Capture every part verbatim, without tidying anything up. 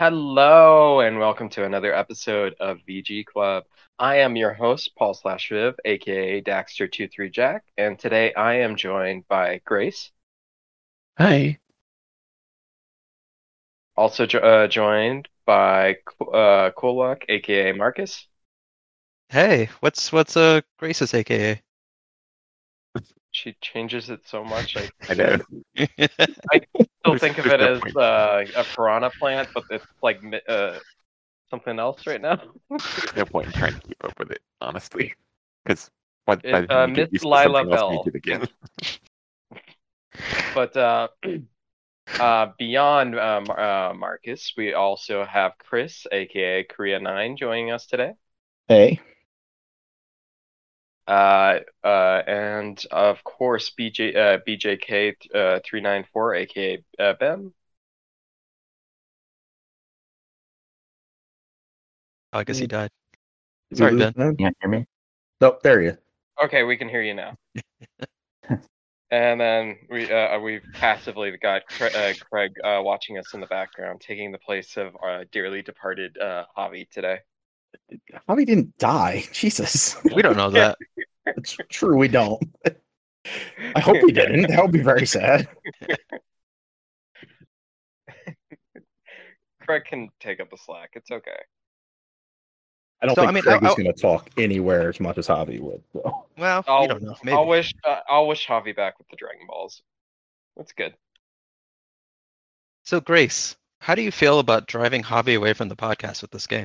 Hello and welcome to another episode of V G Club. I am your host, Paul Slash Viv, aka Daxter two three Jack, and today I am joined by Grace, Hi. also jo- uh, joined by uh, Kolak, aka Marcus. Hey, what's what's uh Grace's A K She changes it so much, I I know. A? still There's- think of there's it no as point. uh, a piranha plant, but it's like mi- uh, something else right now. There's no point in trying to keep up with it, honestly. Because by It, the time uh, you get Miss used to Lila something else, Bell. you do it again. But uh, uh, beyond uh, Mar- uh, Marcus, we also have Chris, aka Korea Nine, joining us today. Hey, Uh, uh, and of course, B J uh, B J K uh, three nine four, aka uh, Ben. Oh, I guess he died. did Sorry, we lose Ben. him? Can't hear me. Nope, there you. Okay, we can hear you now. And then we uh, we've passively got Cra- uh, Craig uh, watching us in the background, taking the place of our dearly departed uh, Javi today. Javi didn't die. Jesus. We don't know that. It's true, we don't. I hope he didn't. That would be very sad. Craig can take up the slack. It's okay. I don't So, think I mean, Craig I- is I- going to talk anywhere as much as Javi would. So. Well, I'll, we don't know. Maybe. I'll wish uh, I'll wish Javi back with the Dragon Balls. That's good. So, Grace, how do you feel about driving Javi away from the podcast with this game?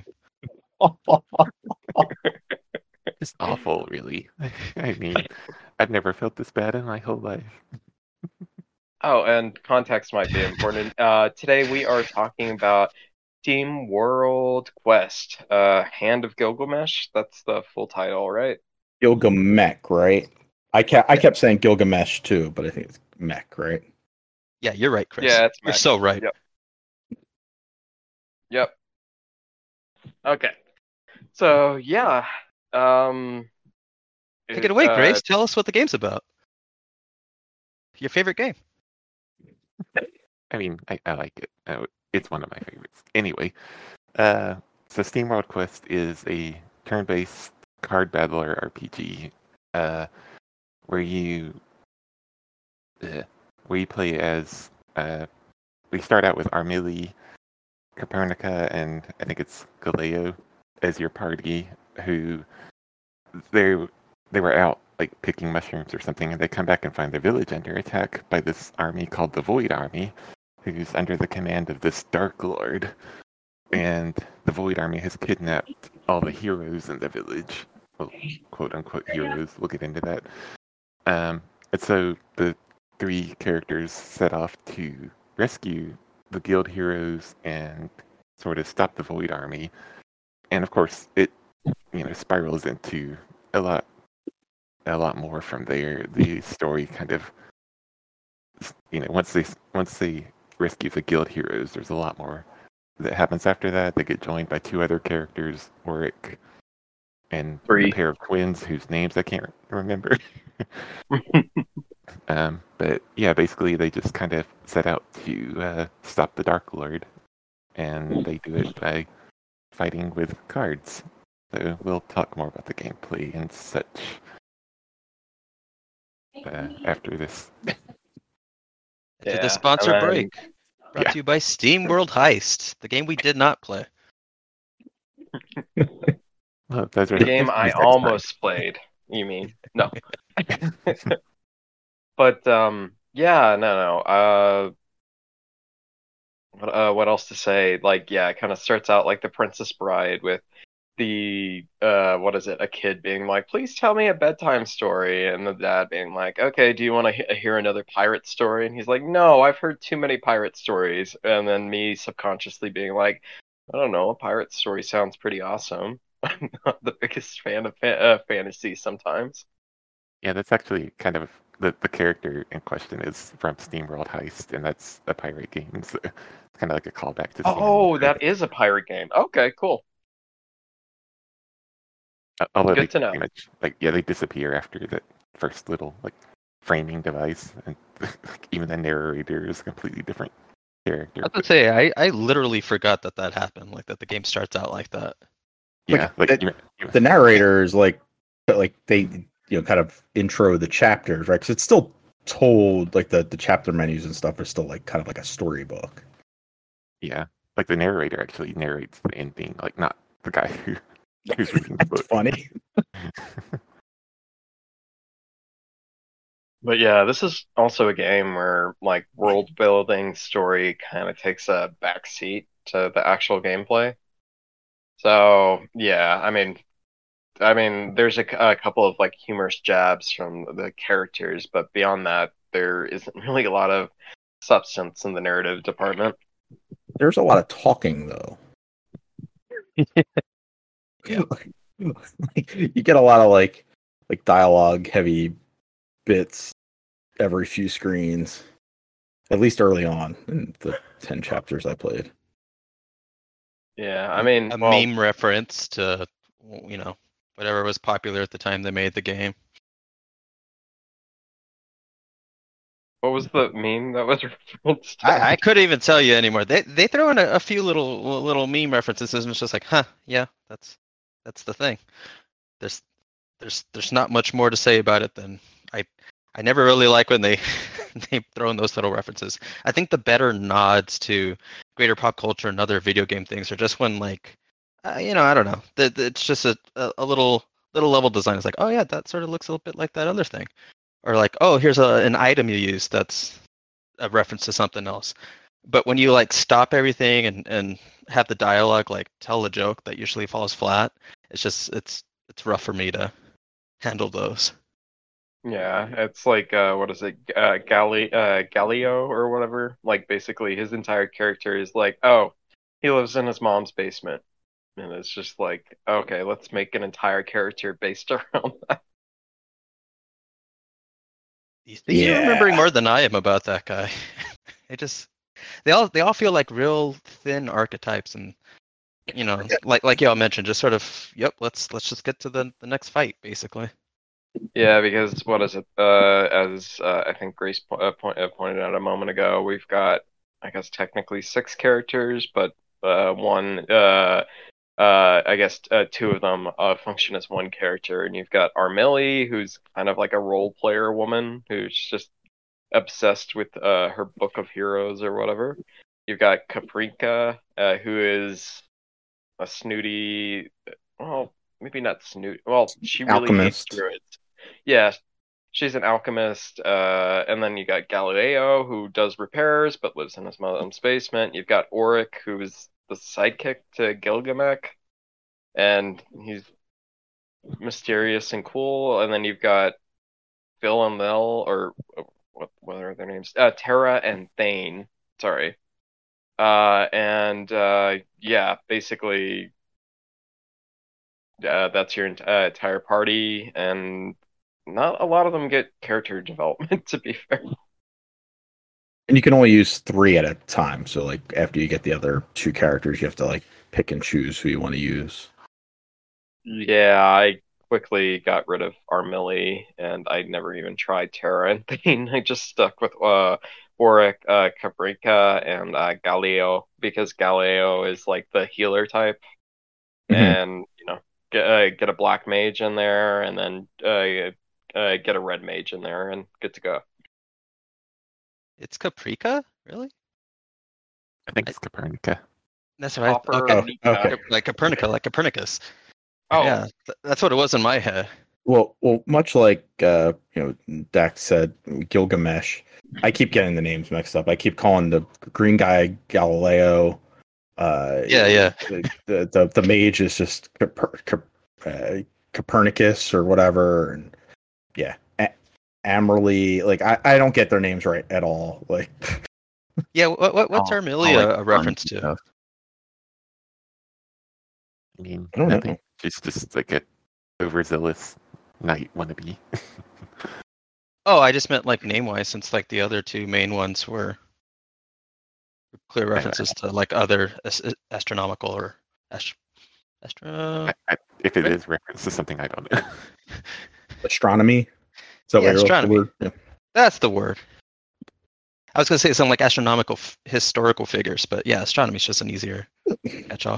It's awful, really. I mean, I've never felt this bad in my whole life. Oh, and context might be important. Uh, today we are talking about Steam World Quest, uh, Hand of Gilgamesh. That's the full title, right? Gilgamesh, right? I kept I kept saying Gilgamesh too, but I think it's Mech, right? Yeah, you're right, Chris. Yeah, it's You're Mech. so right. Yep. Yep. Okay. So yeah, um, Take it away, uh, Grace. Tell us what the game's about. Your favorite game. I mean, I, I like it. Uh, it's one of my favorites. Anyway, uh, so Steam World Quest is a turn-based card battler R P G, uh, where you uh, where you play as uh, we start out with Armili, Copernica, and I think it's Galeo as your party, who they they were out like picking mushrooms or something, and they come back and find their village under attack by this army called the Void Army, who's under the command of this Dark Lord. And the Void Army has kidnapped all the heroes in the village, well, quote unquote heroes. We'll get into that. Um, and so the three characters set off to rescue the guild heroes and sort of stop the Void Army. And of course, it you know spirals into a lot, a lot more from there. The story kind of, you know, once they once they rescue the guild heroes, there's a lot more that happens after that. They get joined by two other characters, Oric and Three. a pair of twins whose names I can't remember. um, but yeah, basically they just kind of set out to uh, stop the Dark Lord, and they do it by fighting with cards. So we'll talk more about the gameplay and such uh, after this. After Yeah, the sponsor and then- break. Brought Yeah. to you by Steam World Heist, the game we did not play. Well, those are the game I next time. almost played. You mean no? But um, yeah, no, no. Uh, what uh, what else to say? Like, yeah, it kind of starts out like The Princess Bride with the uh, what is it? A kid being like, "Please tell me a bedtime story," and the dad being like, "Okay, do you want to he- hear another pirate story?" And he's like, "No, I've heard too many pirate stories." And then me subconsciously being like, "I don't know, a pirate story sounds pretty awesome." I'm not the biggest fan of fa- uh, fantasy sometimes. Yeah, that's actually kind of the, the character in question is from SteamWorld Heist, and that's a pirate game. So it's kind of like a callback to. Oh, SteamWorld that Heist. is a pirate game. Okay, cool. Uh, Although good they to know. pretty much like yeah, they disappear after that first little like framing device, and even the narrator is completely different. character. I was gonna say I, I literally forgot that that happened. Like that the game starts out like that. Yeah, Like, like, it- you, you, The narrator is like, like they, you know, kind of intro the chapters, right? Because it's still told, like the the chapter menus and stuff are still like kind of like a storybook. yeah, like the narrator actually narrates the ending, like not the guy who who's reading the That's book. funny. But yeah, this is also a game where like world building story kind of takes a backseat to the actual gameplay. So yeah, I mean, I mean, there's a, a couple of like humorous jabs from the characters, but beyond that, there isn't really a lot of substance in the narrative department. There's a lot of talking though. Yeah. Like, you get a lot of like like dialogue heavy bits every few screens, at least early on in the ten chapters I played. Yeah, I mean, a well, meme reference to you know whatever was popular at the time they made the game. what was the meme that was referenced? to? I, I couldn't even tell you anymore. They they throw in a, a few little little meme references and it's just like, huh, yeah, that's that's the thing. There's there's there's not much more to say about it than I I never really like when they they throw in those little references. I think the better nods to greater pop culture and other video game things are just when like uh, you know, I don't know. The, the, it's just a, a, a little little level design. It's like, oh yeah, that sort of looks a little bit like that other thing. Or like, oh, here's a, an item you use that's a reference to something else. But when you like stop everything and, and have the dialogue like tell a joke that usually falls flat, it's just it's it's rough for me to handle those. Yeah, it's like uh, what is it, uh, Gali uh, Galileo or whatever. Like basically, his entire character is like, oh, he lives in his mom's basement, and it's just like, okay, let's make an entire character based around that. You think you're Yeah. remembering more than I am about that guy. They just they all they all feel like real thin archetypes and you know, like like y'all mentioned, just sort of yep, let's let's just get to the, the next fight, basically. Yeah, because what is it? Uh, as uh, I think Grace po- uh, point, uh, pointed out a moment ago, we've got, I guess, technically six characters, but uh, one, uh, uh, I guess, uh, two of them uh, function as one character, and you've got Armilly, who's kind of like a role player woman who's just obsessed with uh, her book of heroes or whatever. You've got Caprica, uh, who is a snooty, well, maybe not snooty. Well, she really hates Alchemist. druids. Yeah, she's an alchemist. Uh, and then you got Galileo, who does repairs but lives in his mom's basement. You've got Auric, who's the sidekick to Gilgamesh, and he's mysterious and cool. And then you've got Phil and Mel, or what, what are their names? Uh, Terra and Thane. Sorry. Uh, and uh, yeah, basically, uh, that's your ent- uh, entire party, and not a lot of them get character development, to be fair. And you can only use three at a time. So like after you get the other two characters, you have to like pick and choose who you want to use. Yeah, I quickly got rid of Armilly, and I never even tried Terra and Thane. I just stuck with uh, Auric, uh, Caprica, and uh, Galileo, because Galileo is like the healer type, Mhm. and you know, get uh, get a black mage in there, and then uh, uh, get a red mage in there, and good to go. It's Caprica, really? I think it's Copernica. That's right. Copper Okay. Oh, Nika. okay. Like Copernica, like Copernicus. Oh, Yeah, th- that's what it was in my head. Well, well, much like uh, you know, Dax said, Gilgamesh. I keep getting the names mixed up. I keep calling the green guy Galileo. Uh, Yeah, yeah. The the, the, the mage is just Coper, Cop- uh, Copernicus or whatever, and yeah, A- Amerly. Like I, I don't get their names right at all. Like Yeah, what, what what's I'll- Armilly I'll, like, a, a reference find to? stuff. I mean, I don't know. nothing. She's just like a overzealous knight wannabe. Oh, I just meant like name wise, since like the other two main ones were clear references to like other as- astronomical or ast- astro. I, I, if it Right. is reference to something I don't know. astronomy. Is that Yeah, what you're looking astronomy. for? Yeah. That's the word. I was gonna say something like astronomical f- historical figures, but yeah, astronomy is just an easier catch-all.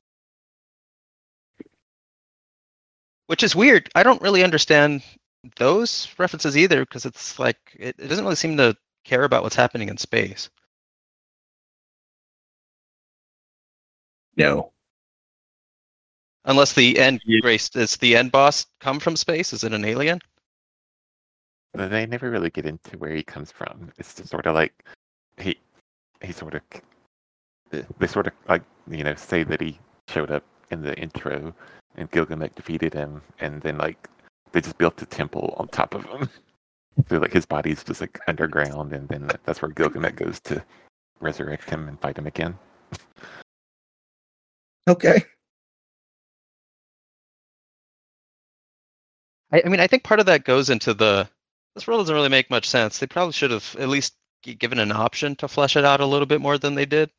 Which is weird. I don't really understand those references either, because it's like it, it doesn't really seem to care about what's happening in space. No. Unless the end Yeah. Grace, is the end boss come from space? Is it an alien? But they never really get into where he comes from. It's just sort of like he he sort of they sort of like you know say that he showed up in the intro and Gilgamesh defeated him, and then like they just built a temple on top of him. So like his body's just like underground, and then that's where Gilgamesh goes to resurrect him and fight him again. Okay. I, I mean, I think part of that goes into the this world doesn't really make much sense. They probably should have at least g- given an option to flesh it out a little bit more than they did.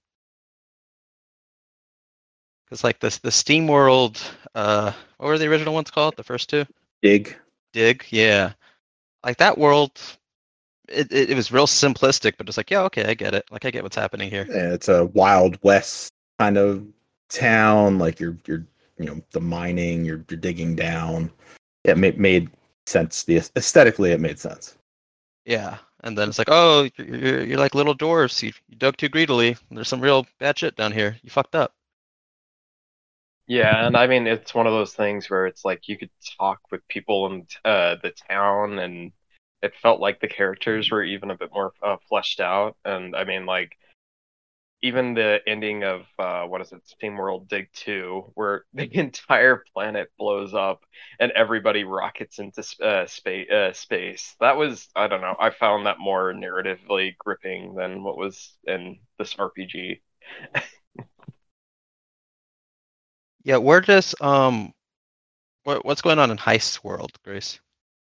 Because like this, the Steam World, uh, what were the original ones called? The first two? Dig. Dig, yeah. Like that world, it, it, it was real simplistic, but it's like, yeah, okay, I get it. Like I get what's happening here. Yeah, it's a Wild West kind of town. Like you're you're you know the mining. You're you're digging down. It made made sense. The aesthetically, it made sense. Yeah, and then it's like, oh, you're, you're, you're like little dwarves. You, you dug too greedily. There's some real bad shit down here. You fucked up. Yeah, and I mean it's one of those things where it's like you could talk with people in uh, the town, and it felt like the characters were even a bit more uh, fleshed out. And I mean, like even the ending of uh, what is it, SteamWorld Dig two, where the entire planet blows up and everybody rockets into uh, space. Uh, space. That was I don't know. I found that more narratively gripping than what was in this R P G. Yeah, where does um, what what's going on in Heist World, Grace?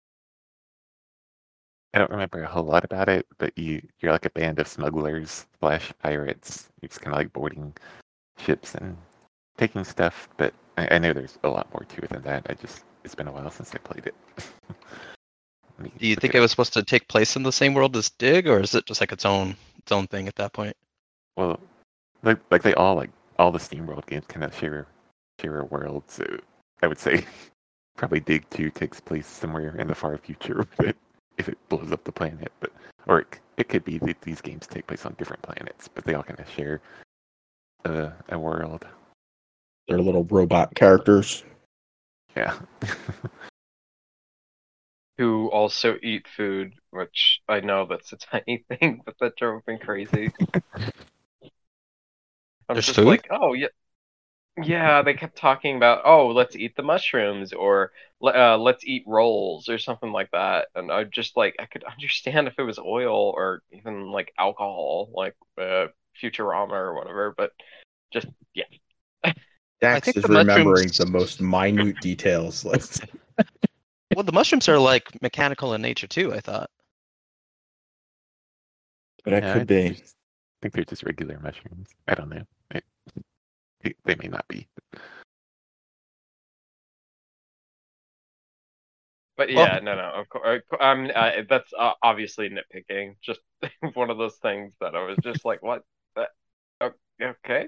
I don't remember a whole lot about it, but you you're like a band of smugglers slash pirates. You're just kind of like boarding ships and taking stuff. But I, I know there's a lot more to it than that. I just it's been a while since I played it. Let me Do you look think it it up. was supposed to take place in the same world as Dig, or is it just like its own its own thing at that point? Well, like like they all like all the SteamWorld games kind of share share a world. So I would say probably Dig two takes place somewhere in the far future if it, if it blows up the planet. But or it, it could be that these games take place on different planets, but they all kind of share a, a world. They're little robot characters. Yeah. Who also eat food, which I know that's a tiny thing, but that drove me crazy. I'm There's just food? like, oh yeah, yeah. They kept talking about, oh, let's eat the mushrooms, or uh, let's eat rolls, or something like that. And I just like, I could understand if it was oil or even like alcohol, like uh, Futurama or whatever. But just yeah, I Dax think is the remembering mushrooms. the most minute details. Let's Well, the mushrooms are like mechanical in nature too, I thought. but that Yeah, could I be. just think they're just regular mushrooms. I don't know. It, it, they may not be. but Well, yeah, no, no. Of course, I'm. Uh, that's uh, obviously nitpicking. Just one of those things that I was just like, what? That, okay.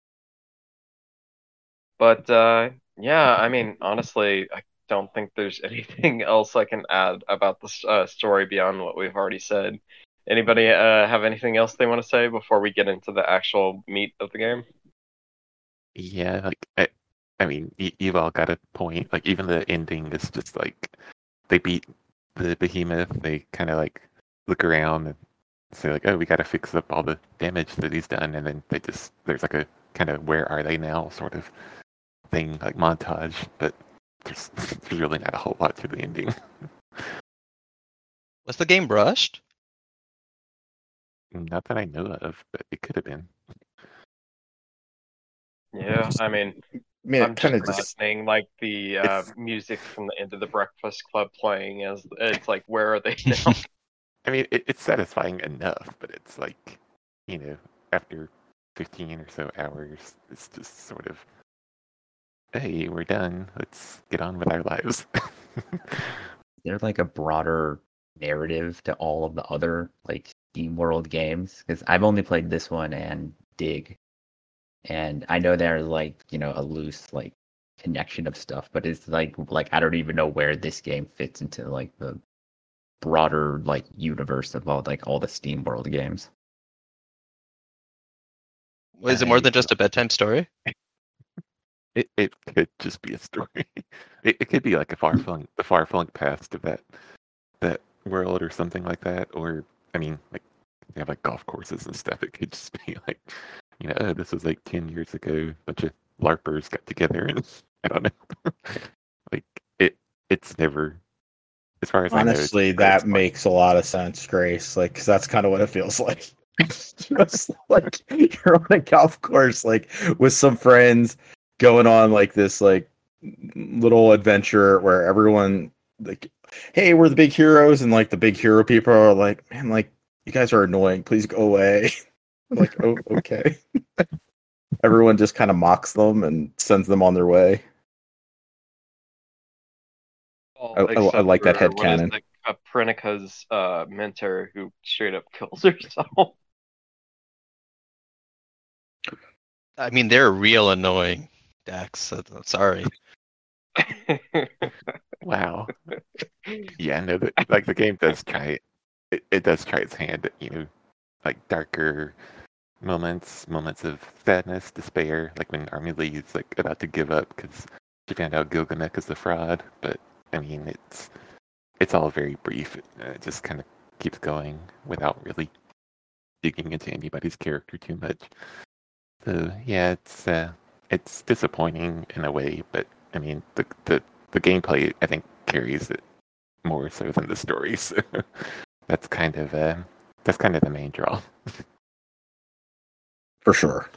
But uh, yeah, I mean, honestly, I don't think there's anything else I can add about this uh, story beyond what we've already said. Anybody uh, have anything else they want to say before we get into the actual meat of the game? Yeah, like I, I mean, y- you've all got a point. Like even the ending is just like they beat the behemoth. They kind of like look around and say like, "Oh, we got to fix up all the damage that he's done," and then they just there's like a kind of "Where are they now?" sort of thing, like montage. But there's, there's really not a whole lot to the ending. was the game rushed? Not that I know of, but it could have been. Yeah, I mean, I mean, I'm it just kind of just. imagining like the uh, It's music from the end of the Breakfast Club playing as it's like, where are they now? I mean, it, it's satisfying enough, but it's like, you know, after fifteen or so hours, it's just sort of, hey, we're done. Let's get on with our lives. Is there like a broader narrative to all of the other like Steam World games, because I've only played this one and Dig, and I know there's like you know a loose like connection of stuff, but it's like like I don't even know where this game fits into like the broader like universe of all like all the Steam World games. Is it more than just a bedtime story? It it could just be a story. It, it could be like a far flung the far flung past of that that world or something like that. Or I mean, like they have like golf courses and stuff. It could just be like, you know, oh, this was like ten years ago. A bunch of LARPers got together and I don't know. Like it it's never, as far as I know. Honestly, it's- that it's fun. makes a lot of sense, Grace. Like, because that's kind of what it feels like. Just like you're on a golf course, like with some friends, going on like this like little adventure where everyone like, hey, we're the big heroes, and like the big hero people are like, man, like you guys are annoying. Please go away. Like, oh, okay. Everyone just kind of mocks them and sends them on their way. Well, I- I- I except like that for, what is headcanon. it, Caprinicca's uh, mentor who straight up kills herself. I mean, they're real annoying, Dax. I'm sorry. Wow. Yeah, no, the, like the game does try it. it. It does try its hand at, you know, like darker moments, moments of sadness, despair, like when Armili is like about to give up because she found out Gilgamesh is a fraud. But I mean, it's it's all very brief. It, uh, it just kind of keeps going without really digging into anybody's character too much. So yeah, it's uh, it's disappointing in a way, but I mean, the the the gameplay I think carries it more so than the story. So that's kind of uh, that's kind of the main draw. For sure.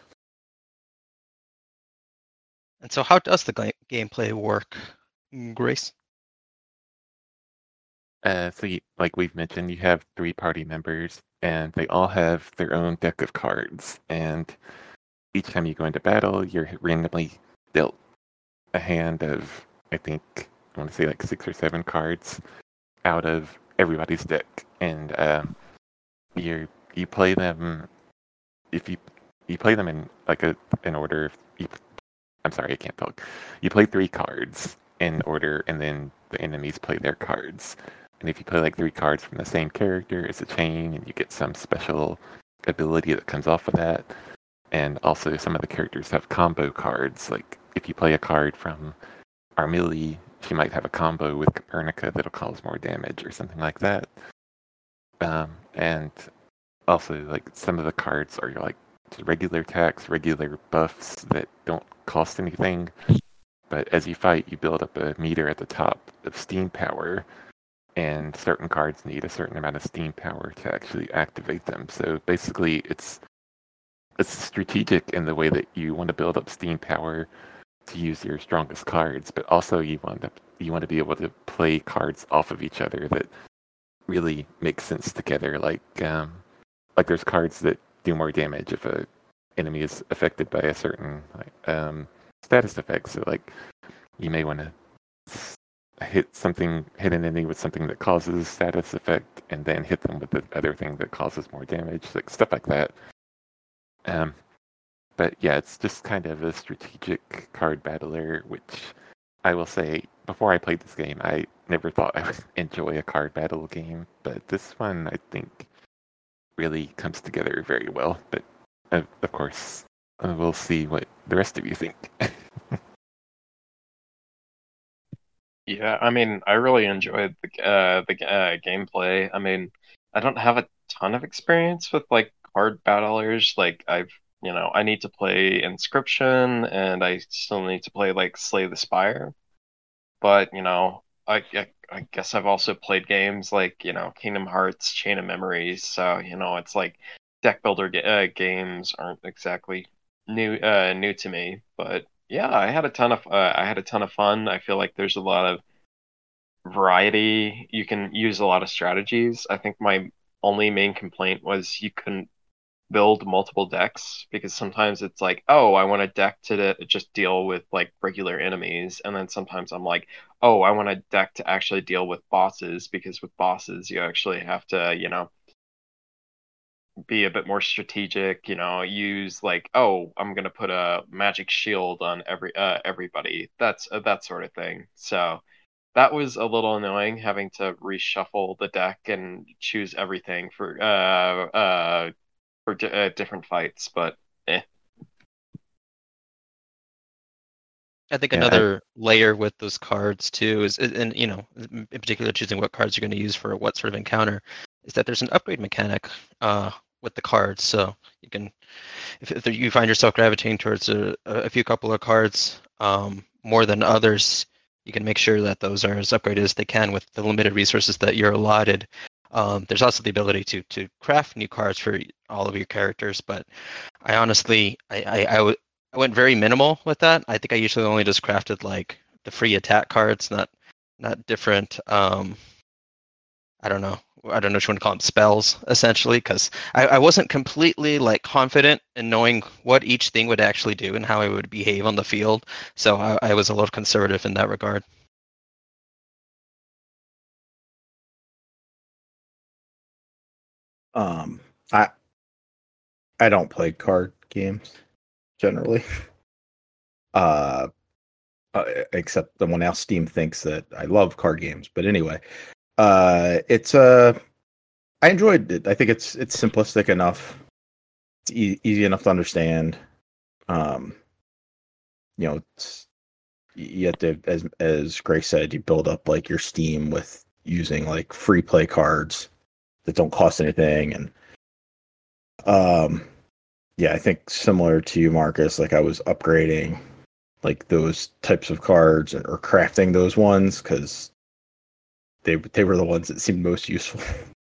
And so, how does the ga- gameplay work, Grace? Uh, so you, like we've mentioned, you have three party members, and they all have their own deck of cards. And each time you go into battle, you're randomly dealt a hand of, I think, I want to say like six or seven cards out of everybody's deck, and um, you you play them. If you you play them in like a in order. You, I'm sorry, I can't talk. You play three cards in order, and then the enemies play their cards. And if you play like three cards from the same character, it's a chain, and you get some special ability that comes off of that. And also, some of the characters have combo cards. Like if you play a card from Armili, she might have a combo with Caprinicca that'll cause more damage or something like that. Um, and also, like some of the cards are like regular attacks, regular buffs that don't cost anything. But as you fight, you build up a meter at the top of steam power, and certain cards need a certain amount of steam power to actually activate them. So basically, it's it's strategic in the way that you want to build up steam power to use your strongest cards, but also you want to you want to be able to play cards off of each other that really make sense together. Like um, like there's cards that do more damage if a enemy is affected by a certain like, um, status effect. So like you may want to hit something, hit an enemy with something that causes status effect, and then hit them with the other thing that causes more damage, like stuff like that. Um, but yeah, it's just kind of a strategic card battler, which I will say, before I played this game, I never thought I would enjoy a card battle game, but this one I think really comes together very well. But uh, of course, uh, we'll see what the rest of you think. Yeah, I mean, I really enjoyed the uh, the uh, gameplay. I mean, I don't have a ton of experience with like card battlers. Like I've, you know, I need to play Inscription, and I still need to play like Slay the Spire. But you know, I, I I guess I've also played games like you know Kingdom Hearts, Chain of Memories. So you know, it's like deck builder ga- uh, games aren't exactly new uh, new to me. But yeah, I had a ton of uh, I had a ton of fun. I feel like there's a lot of variety. You can use a lot of strategies. I think my only main complaint was you couldn't build multiple decks because sometimes it's like, oh, I want a deck to de- just deal with like regular enemies, and then sometimes I'm like, oh, I want a deck to actually deal with bosses because with bosses you actually have to, you know, be a bit more strategic, you know, use like, oh, I'm gonna put a magic shield on every uh, everybody. That's uh, that sort of thing. So that was a little annoying having to reshuffle the deck and choose everything for uh uh for di- uh, different fights, but eh. I think Yeah, I- another layer with those cards too is, and you know, in particular choosing what cards you're going to use for what sort of encounter, is that there's an upgrade mechanic uh, with the cards. So you can, if, if you find yourself gravitating towards a, a few couple of cards um, more than others, you can make sure that those are as upgraded as they can with the limited resources that you're allotted. Um, there's also the ability to to craft new cards for all of your characters, but I honestly, I, I, I, w- I went very minimal with that. I think I usually only just crafted like the free attack cards, not not different. Um, I don't know. I don't know what you want to call them, spells, essentially, because I, I wasn't completely like confident in knowing what each thing would actually do and how it would behave on the field. So I, I was a little conservative in that regard. Um, I I don't play card games generally. Uh, uh, except the one now Steam thinks that I love card games. But anyway, uh, it's uh, I enjoyed it. I think it's it's simplistic enough. It's e- easy enough to understand. Um, you know, it's, you have to, as as Grace said, you build up like your Steam with using like free play cards that don't cost anything, and um, yeah, I think similar to you, Marcus. Like I was upgrading like those types of cards or crafting those ones because they they were the ones that seemed most useful.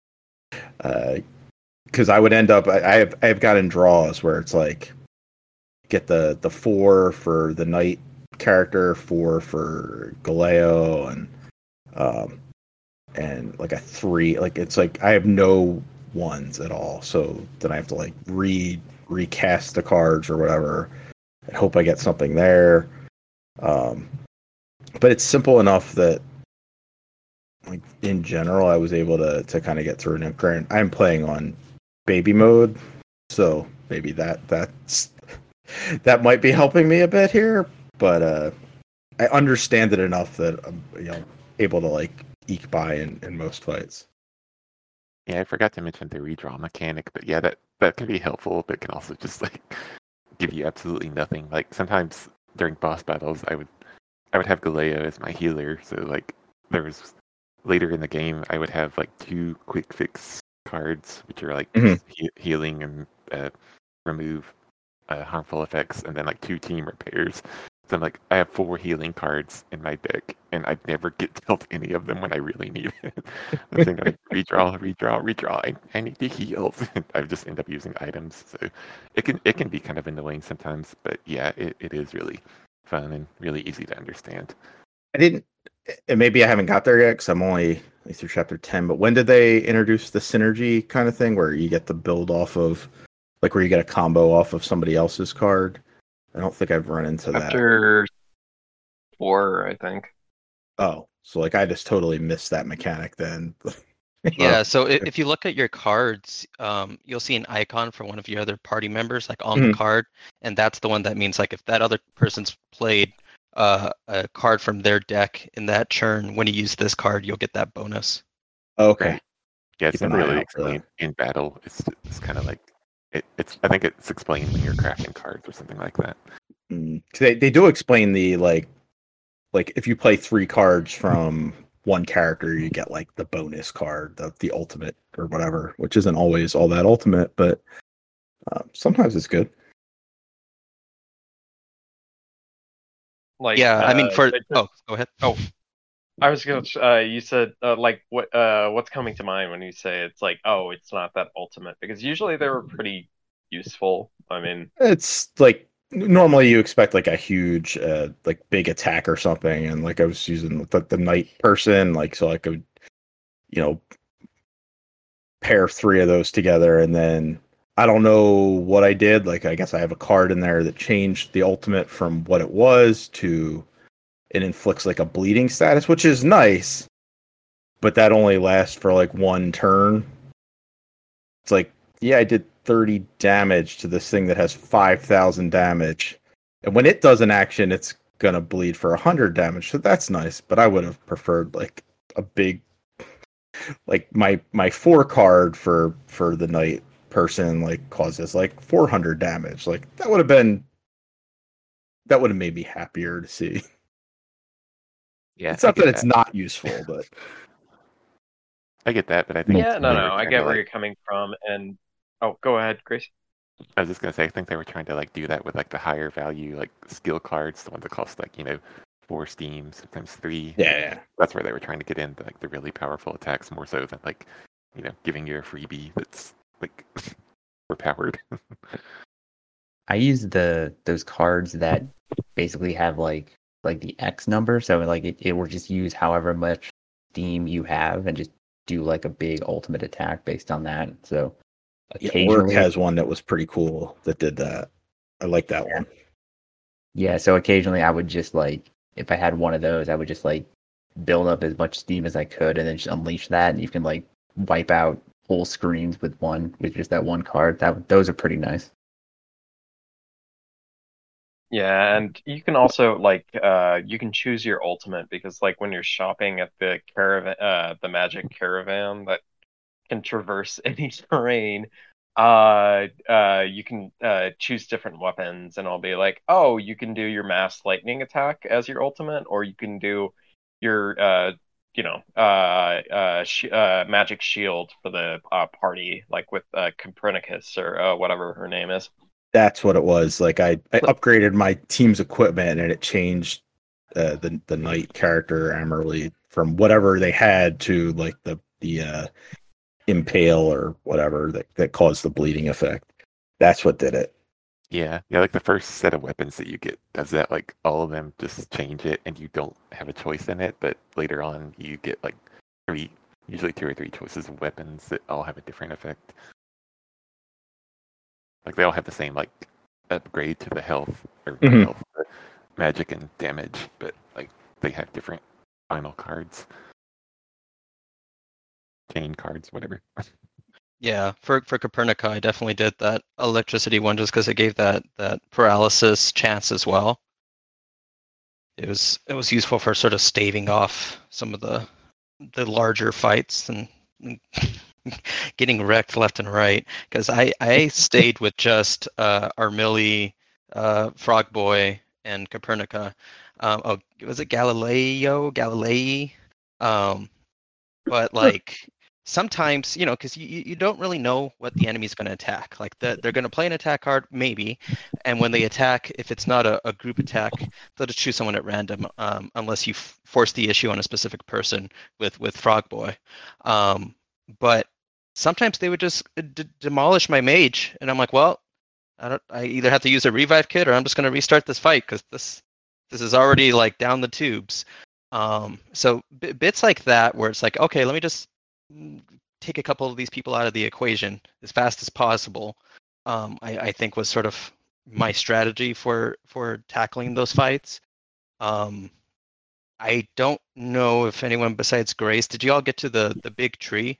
Because uh, I would end up, I, I have I have gotten draws where it's like get the the four for the knight character, four for Galeo, and um and like a three. Like it's like I have no ones at all, so then I have to like re recast the cards or whatever. I hope I get something there. Um, but it's simple enough that, like in general, I was able to to kind of get through it. Grant, I'm playing on baby mode, so maybe that that's that might be helping me a bit here. But uh, I understand it enough that I'm you know able to like eke by in, in most fights. Yeah, I forgot to mention the redraw mechanic, but yeah, that that can be helpful, but can also just like give you absolutely nothing. Like sometimes during boss battles, I would I would have Galeo as my healer, so like there was later in the game, I would have like two quick fix cards, which are like Mhm. he- healing and uh, remove uh, harmful effects, and then like two team repairs. So I'm like, I have four healing cards in my deck, and I never get dealt any of them when I really need it. I'm thinking like, redraw, redraw, redraw. I, I need to heal. I just end up using items, so it can it can be kind of annoying sometimes. But yeah, it, it is really fun and really easy to understand. I didn't, and maybe I haven't got there yet because I'm only like, through chapter ten. But when did they introduce the synergy kind of thing where you get the build off of, like where you get a combo off of somebody else's card? I don't think I've run into that. After four, I think. Oh, so like I just totally missed that mechanic then. Yeah, so i- if you look at your cards, um, you'll see an icon for one of your other party members, like on the Mhm. card, and that's the one that means like if that other person's played uh, a card from their deck in that turn, when you use this card, you'll get that bonus. Okay. Right. Yeah, it's Keep an never eye really out for that. explained in battle. It's it's kind of like it, it's. I think it's explained when you're crafting cards or something like that. Mm. 'Cause They they do explain the like like if you play three cards from one character, you get like the bonus card, the the ultimate or whatever, which isn't always all that ultimate, but uh, sometimes it's good. Like, Yeah, I mean uh, for they took- oh, go ahead. Oh, I was gonna. Uh, you said uh, like what? Uh, what's coming to mind when you say it's like, oh, it's not that ultimate? Because usually they were pretty useful. I mean, It's like normally you expect like a huge uh like big attack or something, and like I was using the, the knight person, like so I could you know pair three of those together, and then I don't know what I did. Like I guess I have a card in there that changed the ultimate from what it was to it inflicts like a bleeding status, which is nice, but that only lasts for like one turn. It's like yeah, I did thirty damage to this thing that has five thousand damage. And when it does an action, it's going to bleed for one hundred damage. So that's nice. But I would have preferred like a big, like my my four card for for the knight person like causes like four hundred damage. Like that would have been, that would have made me happier to see. Yeah, It's I not get that it's not useful, but I get that, but I think Yeah, no, they were no, I trying get to, where like- you're coming from, and oh, go ahead, Grace. I was just gonna say, I think they were trying to like do that with like the higher value like skill cards, the ones that cost like you know four steam, sometimes three. yeah, yeah. That's where they were trying to get into like the really powerful attacks more so than like you know giving you a freebie that's like overpowered. I use the those cards that basically have like like the X number, so like it, it will just use however much steam you have and just do like a big ultimate attack based on that. So Yeah, Orc occasionally, has one that was pretty cool that did that. I like that one. yeah. So occasionally I would just like if I had one of those, I would just like build up as much steam as I could and then just unleash that, and you can like wipe out whole screens with one with just that one card. That those are pretty nice. Yeah, and you can also like uh you can choose your ultimate because like when you're shopping at the caravan uh the magic caravan that can traverse any terrain, uh uh you can uh choose different weapons and I'll be like, "Oh, you can do your mass lightning attack as your ultimate or you can do your uh you know, uh uh, sh uh magic shield for the uh party like with uh Copernicus or uh, whatever her name is." That's what it was. Like I, I upgraded my team's equipment and it changed uh, the the knight character Amerly from whatever they had to like the the uh, impale or whatever that, that caused the bleeding effect. That's what did it. Yeah, yeah, like the first set of weapons that you get does that. Like all of them just change it, and you don't have a choice in it. But later on, you get like three, usually two or three choices of weapons that all have a different effect. Like they all have the same like upgrade to the health or not Mhm. health, but magic and damage, but like they have different final cards, chain cards, whatever. Yeah, for for Copernica, I definitely did that electricity one just because it gave that that paralysis chance as well. It was it was useful for sort of staving off some of the the larger fights and, and getting wrecked left and right. Because I I stayed with just uh, Armilli, uh, Frog Boy, and Copernica. Um, oh, was it Galileo? Galilei? Um, but like sometimes you know because you, you don't really know what the enemy's going to attack like the, they're going to play an attack card maybe, and when they attack, if it's not a, a group attack, they'll just choose someone at random, um, unless you f- force the issue on a specific person with with Frog Boy. Um, but sometimes they would just d- demolish my mage and I'm like, well, I don't I either have to use a revive kit or I'm just going to restart this fight because this this is already like down the tubes. Um, so b- bits like that where it's like, okay, let me just mm, take a couple of these people out of the equation as fast as possible. Um, I, I think was sort of my strategy for for tackling those fights. Um, I don't know if anyone besides Grace, did you all get to the the big tree?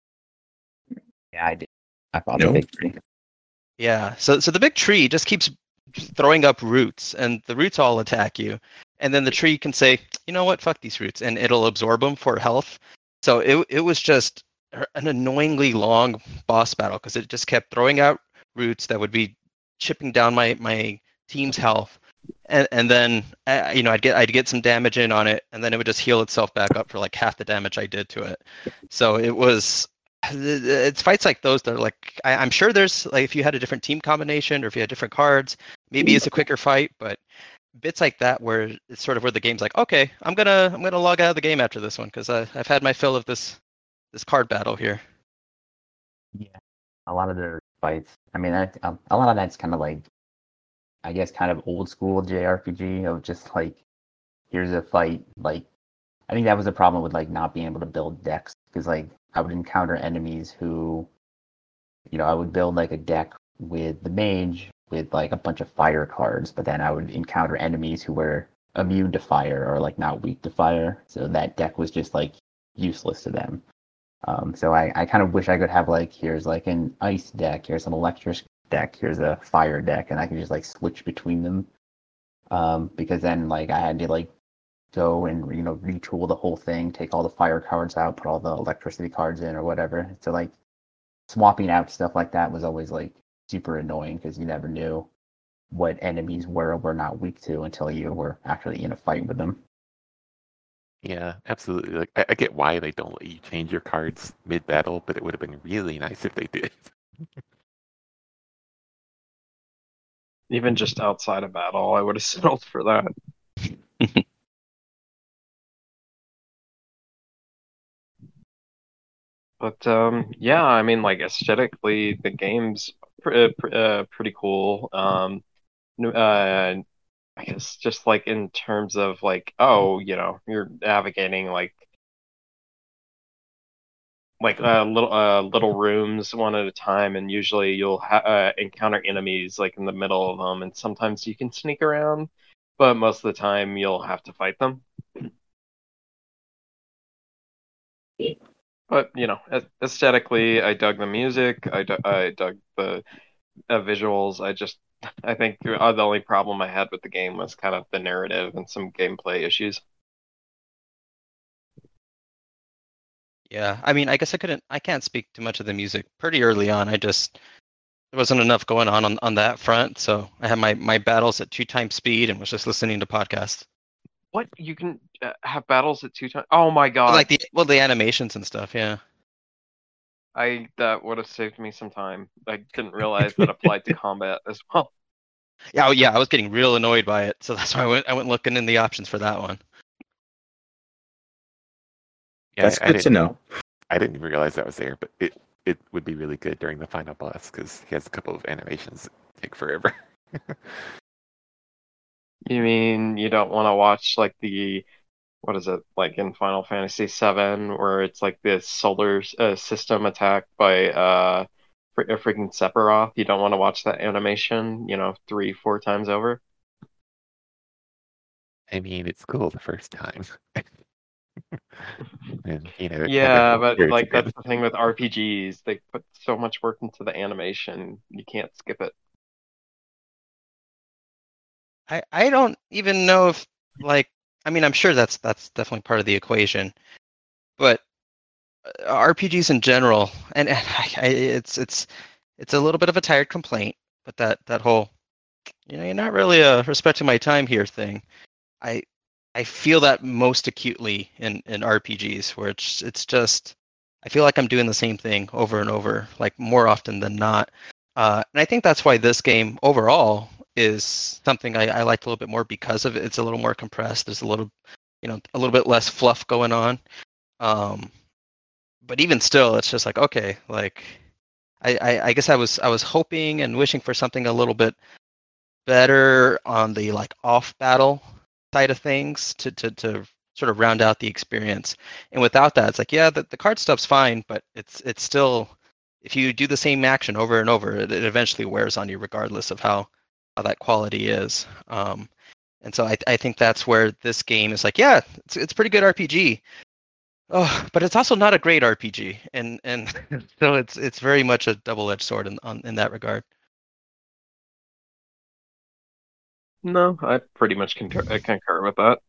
Yeah, I did. I fought No. the big tree. Yeah. So so the big tree just keeps throwing up roots, and the roots all attack you. And then the tree can say, you know what, fuck these roots, and it'll absorb them for health. So it it was just an annoyingly long boss battle because it just kept throwing out roots that would be chipping down my my team's health, and and then uh, you know I'd get I'd get some damage in on it, and then it would just heal itself back up for like half the damage I did to it. So it was. It's fights like those that are like I, I'm sure there's like if you had a different team combination or if you had different cards, maybe it's a quicker fight, but bits like that where it's sort of where the game's like, okay, I'm gonna I'm gonna log out of the game after this one because I've had my fill of this this card battle here. Yeah, a lot of their fights. I mean, that, um, a lot of that's kind of like, I guess, kind of old school J R P G of just like, here's a fight. Like, I think that was a problem with like not being able to build decks because like I would encounter enemies who, you know, I would build like a deck with the mage with like a bunch of fire cards, but then I would encounter enemies who were immune to fire or like not weak to fire, so that deck was just like useless to them. Um, so I, I kind of wish I could have like here's like an ice deck, here's an electric deck, here's a fire deck, and I could just like switch between them. Um, because then like I had to like go and you know retool the whole thing, take all the fire cards out, put all the electricity cards in or whatever. So like swapping out stuff like that was always like super annoying because you never knew what enemies were or were not weak to until you were actually in a fight with them. Yeah, absolutely. Like I, I get why they don't let you change your cards mid battle, but it would have been really nice if they did. Even just outside of battle, I would have settled for that. But um, yeah, I mean, like aesthetically, the game's pr- uh, pr- uh, pretty cool. Um, n- uh, I guess just like in terms of like, oh, you know, you're navigating like like uh, little uh, little rooms one at a time, and usually you'll ha- uh, encounter enemies like in the middle of them, and sometimes you can sneak around, but most of the time you'll have to fight them. But you know, aes- aesthetically, I dug the music. I, du- I dug the uh, visuals. I just, I think uh, the only problem I had with the game was kind of the narrative and some gameplay issues. Yeah, I mean, I guess I couldn't, I can't speak too much of the music. Pretty early on, I just there wasn't enough going on on, on that front, so I had my my battles at two times speed and was just listening to podcasts. What you can uh, have battles at two times? Oh my But god! like the well, the animations and stuff, yeah. I that would have saved me some time. I didn't realize that applied to combat as well. Yeah, oh, yeah, I was getting real annoyed by it, so that's why I went I went looking in the options for that one. Yeah, That's I, I good to didn't. know. I didn't even realize that was there, but it it would be really good during the final boss because he has a couple of animations that take forever. You mean you don't want to watch like the what is it like in Final Fantasy seven where it's like this solar uh, system attack by uh fr- a freaking Sephiroth? You don't want to watch that animation, you know, three, four times over? I mean, it's cool the first time, and you know, it kind Yeah, of but carries a like bit. that's the thing with R P Gs. They put so much work into the animation, you can't skip it. I I don't even know if like I mean I'm sure that's that's definitely part of the equation, but uh, R P Gs in general, and, and I, I, it's it's it's a little bit of a tired complaint, but that that whole you know you're not really uh, respecting my time here thing. I I feel that most acutely in in R P Gs where it's it's just I feel like I'm doing the same thing over and over, like more often than not. Uh, and I think that's why this game overall is something I, I liked a little bit more because of it. It's a little more compressed. There's a little, you know, a little bit less fluff going on. Um, but even still, it's just like okay, like I, I I guess I was I was hoping and wishing for something a little bit better on the like off battle side of things to to to sort of round out the experience. And without that, it's like yeah, the, the card stuff's fine, but it's it's still if you do the same action over and over, it, it eventually wears on you regardless of how how that quality is. Um, and so I I think that's where this game is like yeah, it's it's pretty good R P G. Oh, but it's also not a great R P G, and and so it's it's very much a double-edged sword in on, in that regard. No, I pretty much concur, I concur with that.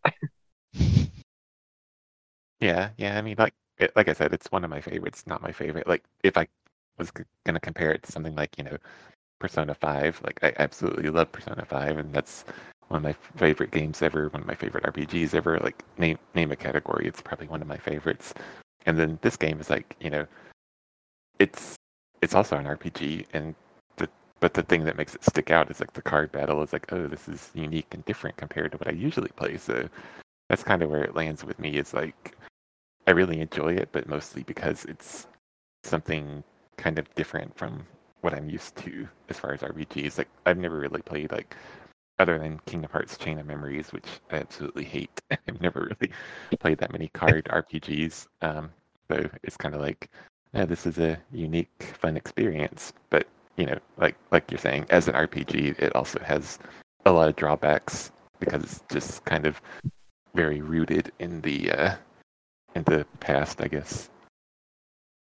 Yeah, yeah. I mean, like it, like I said, it's one of my favorites. Not my favorite. Like if I was g- gonna compare it to something like you know Persona five, like I absolutely love Persona five, and that's one of my favorite games ever. One of my favorite R P Gs ever. Like name name a category, it's probably one of my favorites. And then this game is like you know, it's it's also an R P G, and the but the thing that makes it stick out is like the card battle is like oh this is unique and different compared to what I usually play. So that's kind of where it lands with me. Is like I really enjoy it, but mostly because it's something kind of different from what I'm used to as far as R P Gs. Like I've never really played like other than Kingdom Hearts Chain of Memories, which I absolutely hate. I've never really played that many card R P Gs. Um, so it's kind of like, yeah, this is a unique, fun experience. But you know, like like you're saying, as an R P G, it also has a lot of drawbacks because it's just kind of very rooted in the uh, in the past, I guess.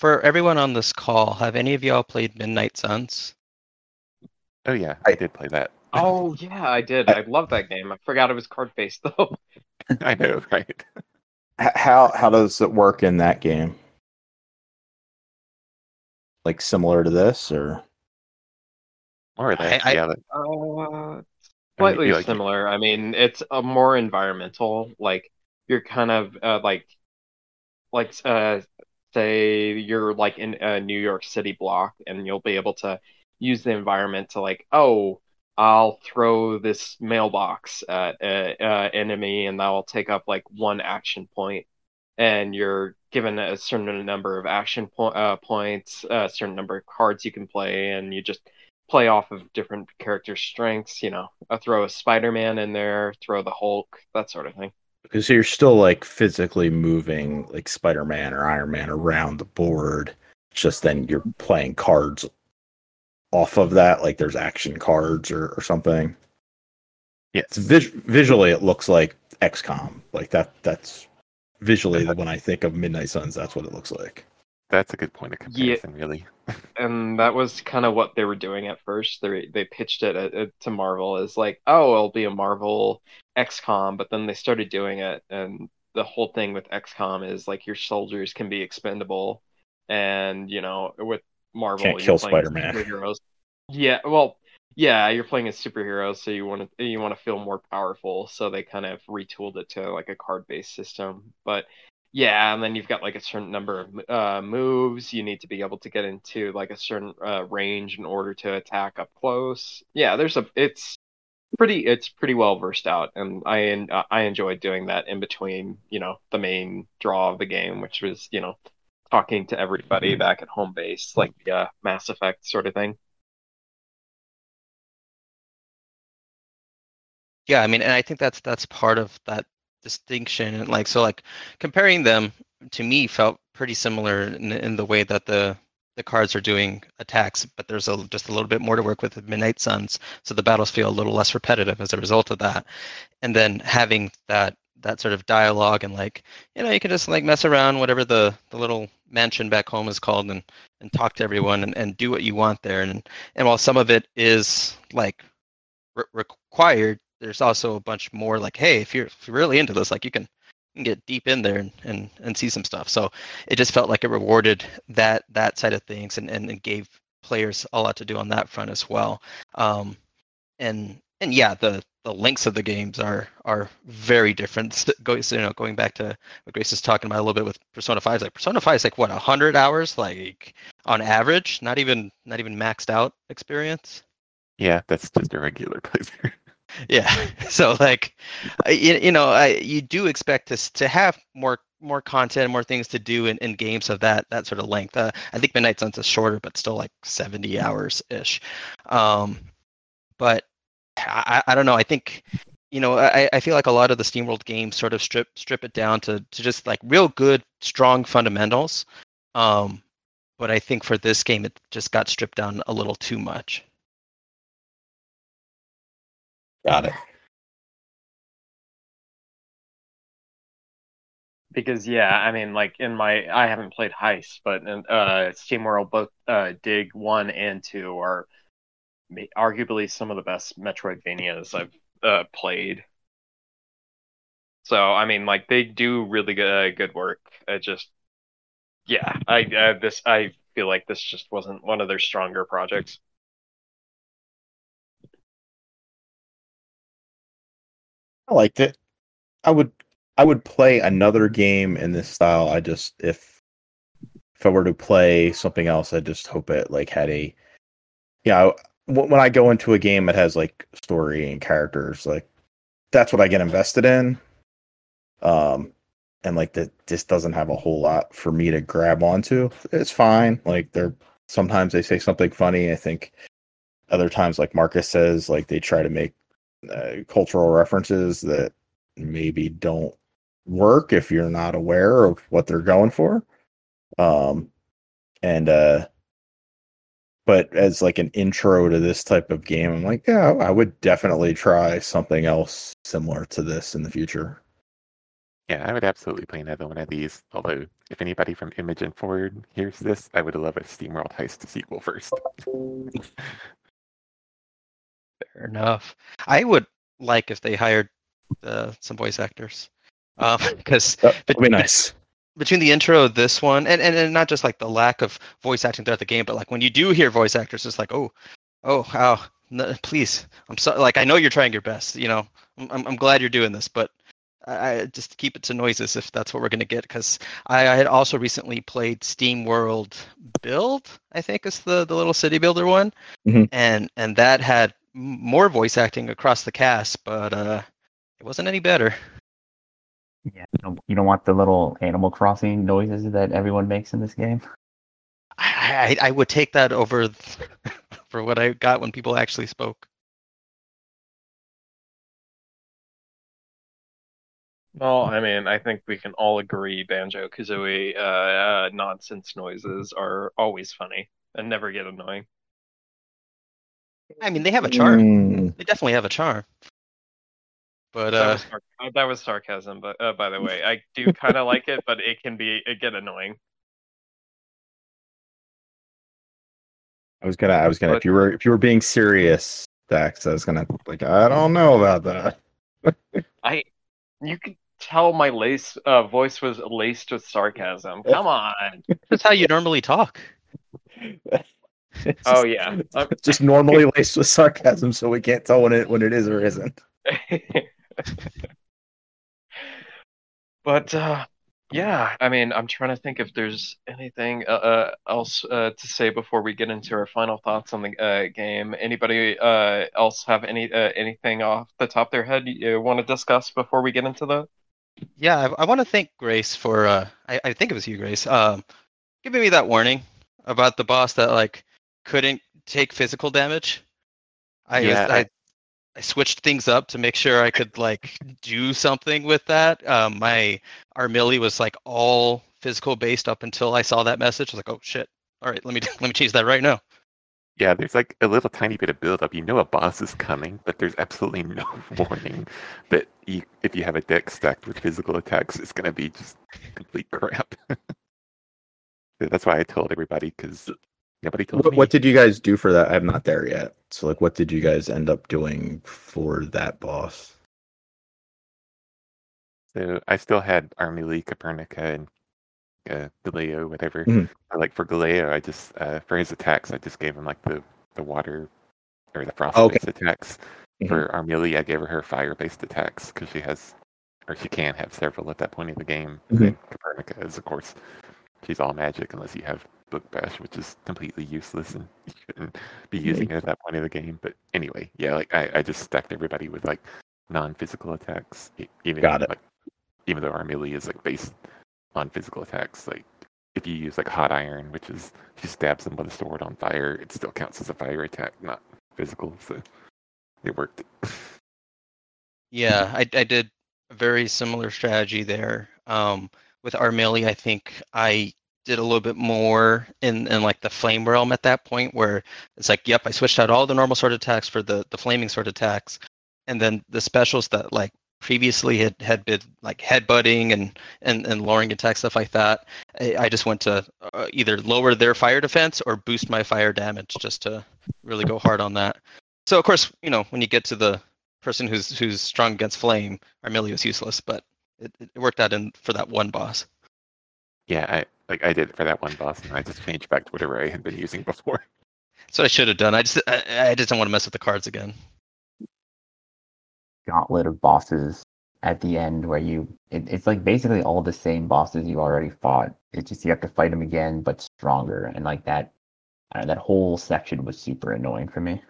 for everyone on this call, have any of y'all played Midnight Suns? Oh yeah, I- I did play that. Oh yeah, I did. I- I love that game. I forgot it was card based though. I know, right? H- How how does it work in that game? Like similar to this, or More or I- less, I- yeah. that- Uh, I mean, slightly you like- similar. I mean, it's a more environmental. Like you're kind of uh, like like uh say you're like in a New York City block, and you'll be able to use the environment to like, oh, I'll throw this mailbox at a, a enemy, and that will take up like one action point, and you're given a certain number of action po- uh, points, a certain number of cards you can play, and you just play off of different character strengths. You know, uh, throw a Spider-Man in there, throw the Hulk, that sort of thing. because you're still like physically moving like Spider-Man or Iron Man around the board. It's just then you're playing cards off of that, like there's action cards or, or something. It's Yes. vis- visually it looks like X COM. Like that that's visually when I think of Midnight Suns, that's what it looks like. That's a good point of Yeah. comparison, really. And that was kind of what they were doing at first. They they pitched it at, at- to Marvel as like, oh, it'll be a Marvel X COM, but then they started doing it, and the whole thing with X COM is like your soldiers can be expendable, and you know, with Marvel, Can't you're kill playing as Spider-Man. superheroes. Yeah, well, yeah, you're playing as superheroes, so you want to you want to feel more powerful. So they kind of retooled it to like a card-based system, but. Yeah, and then you've got like a certain number of uh, moves. You need to be able to get into like a certain uh, range in order to attack up close. Yeah, there's a it's pretty it's pretty well versed out, and I en- uh, I enjoyed doing that in between, you know, the main draw of the game, which was, you know, talking to everybody back at home base, like the uh, Mass Effect sort of thing. Yeah, I mean, and I think that's that's part of that distinction. And like, so like comparing them to me felt pretty similar in, in the way that the the cards are doing attacks, but there's a, just a little bit more to work with with Midnight Suns, so the battles feel a little less repetitive as a result of that. And then having that that sort of dialogue and like, you know, you can just like mess around whatever the the little mansion back home is called, and and talk to everyone and, and do what you want there. And and while some of it is like re- required, there's also a bunch more like, hey, if you're, if you're really into this, like you can, you can get deep in there and, and and see some stuff. So it just felt like it rewarded that that side of things, and, and, and gave players a lot to do on that front as well. Um, and and yeah, the the lengths of the games are are very different. St- Go, you know, going back to what Grace is talking about a little bit with Persona five, like Persona five is like what, a hundred hours, like on average, not even not even maxed out experience. Yeah, that's just a regular playthrough. Yeah. So like, I- you, you know, I, you do expect us to have more more content, more things to do in, in games of that that sort of length. Uh, I think Midnight Suns is shorter, but still like seventy hours ish. Um, but I, I don't know. I think, you know, I, I feel like a lot of the SteamWorld games sort of strip strip it down to to just like real good, strong fundamentals. Um, but I think for this game, it just got stripped down a little too much. Got it. Because yeah, I mean, like in my I haven't played Heist, but in, uh, SteamWorld, both uh, Dig one and two are ma- arguably some of the best Metroidvanias I've uh, played. So I mean, like they do really good uh, good work. It just yeah, I uh, this I feel like this just wasn't one of their stronger projects. I liked it. I would I would play another game in this style. I just if if I were to play something else, I just hope it like had a yeah. w- When I go into a game that has like story and characters, like that's what I get invested in. Um, and like that this doesn't have a whole lot for me to grab onto. It's fine. Like they're sometimes they say something funny. I think other times, like Marcus says, like they try to make uh, cultural references that maybe don't work if you're not aware of what they're going for. Um, and uh, but as like an intro to this type of game, I'm like, yeah, I would definitely try something else similar to this in the future. Yeah, I would absolutely play another one of these. Although, if anybody from Imogen Forward hears this, I would love a SteamWorld Heist sequel first. Fair enough. I would like if they hired uh, some voice actors, because um, That would be nice. between the intro of this one and, and and not just like the lack of voice acting throughout the game, but like when you do hear voice actors, it's like, oh, oh, wow, no, please, I'm sorry. Like I know you're trying your best, you know. I'm I'm glad you're doing this, but I, I just keep it to noises if that's what we're gonna get. Because I, I had also recently played Steam World Build, I think is the the little city builder one, Mhm. and and that had more voice acting across the cast, but uh, it wasn't any better. Yeah, you don't, you don't want the little Animal Crossing noises that everyone makes in this game. I, I, I would take that over for what I got when people actually spoke. Well, I mean, I think we can all agree Banjo Kazooie uh, uh, nonsense noises are always funny and never get annoying. I mean, they have a charm. Mm. They definitely have a charm. But That uh, was sar- that was sarcasm, but uh, by the way, I do kind of like it, but it can be it get annoying. I was gonna, I was gonna. But- If you were, if you were being serious, Dax, I was gonna like, I don't know about that. I, you could tell my lace uh, voice was laced with sarcasm. Come on. that's how you normally talk. It's Oh just- yeah. Um, just normally laced with sarcasm, so we can't tell when it when it is or isn't. But uh, yeah, I mean, I'm trying to think if there's anything uh, uh, else uh, to say before we get into our final thoughts on the uh, game. Anybody uh, else have any uh, anything off the top of their head you want to discuss before we get into that? Yeah, I, I want to thank Grace for. Uh, I, I think it was you, Grace, um, giving me that warning about the boss that like couldn't take physical damage. I Yeah, was I, I switched things up to make sure I could like do something with that. Um, my Armilly was like all physical based up until I saw that message. I was like, oh shit! All right, let me let me change that right now. Yeah, there's like a little tiny bit of build-up. You know a boss is coming, but there's absolutely no warning that you, if you have a deck stacked with physical attacks, it's going to be just complete crap. That's why I told everybody, because nobody told What, me. what did you guys do for that? I'm not there yet. So, like, what did you guys end up doing for that boss? So I still had Armily, Copernica, and uh, Galeo, whatever. Mhm. Or, like for Galeo, I just uh, for his attacks, I just gave him like the, the water or the Okay. frost-based attacks. Mhm. For Armily, I gave her her fire-based attacks because she has, or she can have several at that point in the game. Mhm. And Copernica is, of course, she's all magic unless you have Book Bash, which is completely useless and you shouldn't be using it at that point in the game. But anyway, yeah, like I, I just stacked everybody with like non-physical attacks. e- Even Got it. like even though Armily is like based on physical attacks, like if you use like hot iron, which is she stabs them with a sword on fire, it still counts as a fire attack, not physical. So it worked. Yeah, I, I did a very similar strategy there. Um, with Armilly, I think I did a little bit more in, in like the flame realm at that point, where it's like, yep, I switched out all the normal sword attacks for the, the flaming sword attacks, and then the specials that like previously had, had been like headbutting and, and, and lowering attack stuff like that. I, I just went to uh, either lower their fire defense or boost my fire damage just to really go hard on that. So of course, you know, when you get to the person who's who's strong against flame, Armilly was useless, but it, it worked out in for that one boss. Yeah, I like I did it for that one boss, and I just changed back to whatever I had been using before. That's what I should have done. I just I, I just don't want to mess with the cards again. Gauntlet of bosses at the end where you it, it's like basically all the same bosses you already fought. It's just you have to fight them again but stronger, and like that I don't know, that whole section was super annoying for me.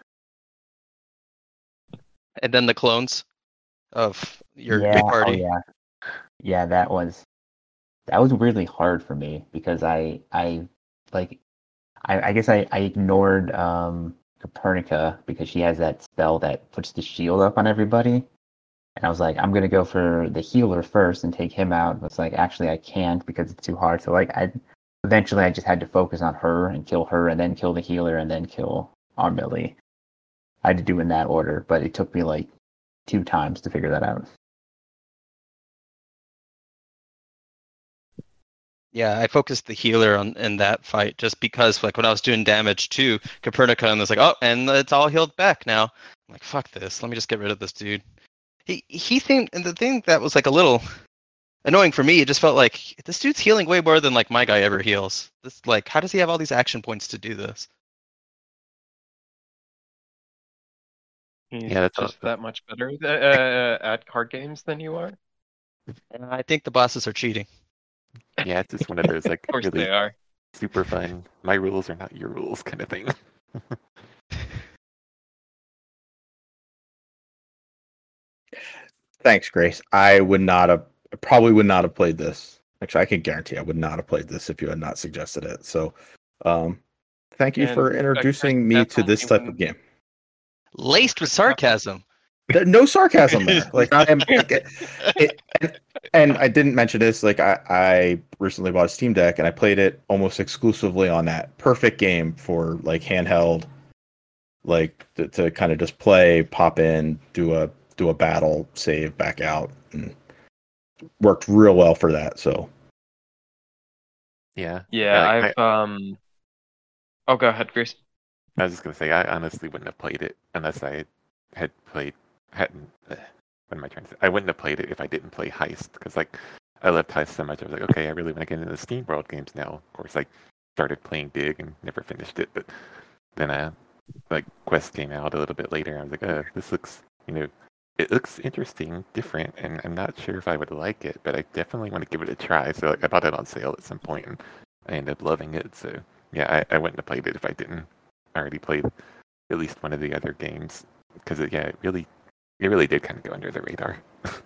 And then the clones of your, yeah, your party. Oh yeah. Yeah, that was that was really hard for me because I I like I, I guess I, I ignored um Copernica because she has that spell that puts the shield up on everybody. And I was like, I'm gonna go for the healer first and take him out. But it's like actually I can't because it's too hard. So like I eventually I just had to focus on her and kill her and then kill the healer and then kill Armilly. I had to do in that order, but it took me like two times to figure that out. yeah, I focused the healer on in that fight just because like when I was doing damage to Copernica and it's like, oh, and it's all healed back now. I'm like, fuck this. Let me just get rid of this dude. He he seemed, and the thing that was like a little annoying for me, it just felt like this dude's healing way more than like my guy ever heals. This like, how does he have all these action points to do this? He's Yeah, that's just all- that much better th- uh, at card games than you are. And I think the bosses are cheating. Yeah, it's just one of those like Of course really they are. super fun. My rules are not your rules kind of thing. Thanks, Grace. I would not have, probably would not have played this. Actually, I can guarantee I would not have played this if you had not suggested it. So, um, thank you And for uh, introducing me to this type of game. Laced with sarcasm. There- No sarcasm there. Like I am, like, it, it- and, and I didn't mention this. Like I, I recently bought a Steam Deck and I played it almost exclusively on that. Perfect game for like handheld, like to, to kind of just play, pop in, do a do a battle, save, back out, and worked real well for that. So Yeah. Yeah, like, I've um. Oh, go ahead, Grace. I was just gonna say I honestly wouldn't have played it unless I had played hadn't. Uh, what am I trying to say? I wouldn't have played it if I didn't play Heist because like I loved Heist so much. I was like, okay, I really want to get into the Steam World games now. Of course, I started playing Dig and never finished it, but then uh, like Quest came out a little bit later. I was like, uh, this looks, you know, it looks interesting, different, and I'm not sure if I would like it, but I definitely want to give it a try. So like, I bought it on sale at some point, and I ended up loving it. So yeah, I, I wouldn't have played it if I didn't already play at least one of the other games because it, yeah, it really, it really did kind of go under the radar.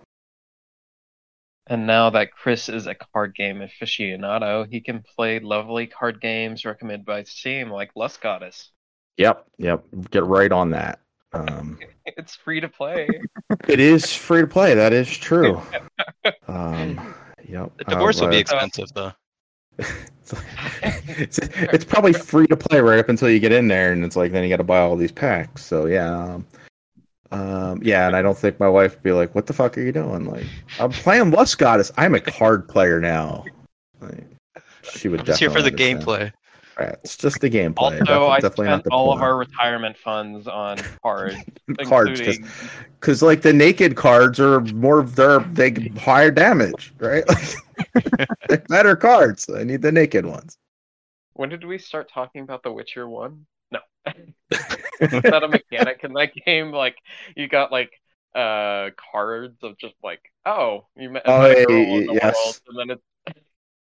And now that Chris is a card game aficionado, he can play lovely card games recommended by Steam like Lust Goddess. yep, yep, get right on that. Um, It's free to play. it is free to play. That is true. Um, yep. The divorce uh, will be uh, expensive though. it's, it's, it's probably free to play right up until you get in there, and it's like then you got to buy all these packs. So yeah, um, um, yeah, and I don't think my wife would be like, "What the fuck are you doing?" Like, I'm playing Lust Goddess. I'm a card player now. Like, she would I'm just here for the definitely understand. gameplay. Right, it's just the gameplay. Also, Def- I definitely not spent the all of porn. our retirement funds on cards, cards because including because like the naked cards are more they're they get higher damage, right? They're better cards. I need the naked ones. when did we start talking about The Witcher One? No, is that a mechanic in that game? Like you got like uh cards of just like oh you met, Oh, met a yeah, girl in the yes. world, and then it's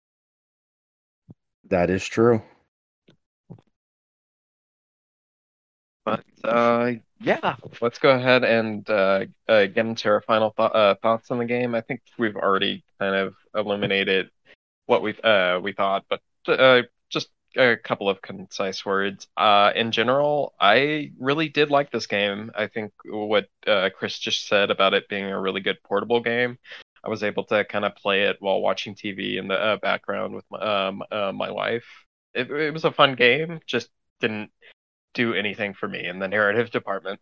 That is true. But uh, yeah, let's go ahead and uh, uh, get into our final th- uh, thoughts on the game. I think we've already kind of illuminated what we uh, we thought, but uh, just a couple of concise words. Uh, in general, I really did like this game. I think what uh, Chris just said about it being a really good portable game. I was able to kind of play it while watching T V in the uh, background with my um, uh, my wife. It, it was a fun game. Just didn't do anything for me in the narrative department.